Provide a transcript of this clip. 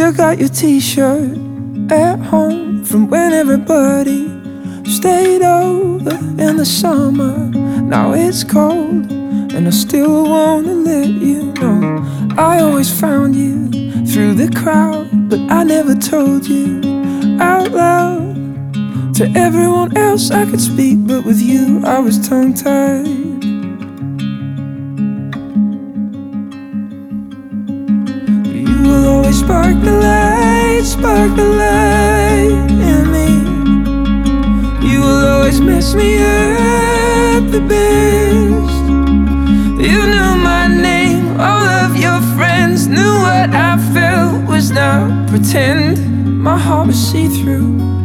Still got your t-shirt at home from when everybody stayed over in the summer. Now it's cold and I still wanna let you know I always found you through the crowd, but I never told you out loud. To everyone else I could speak, but with you I was tongue-tied. You will always spark the light in me. You will always mess me up the best. You knew my name, all of your friends knew what I felt was not pretend. My heart was see-through.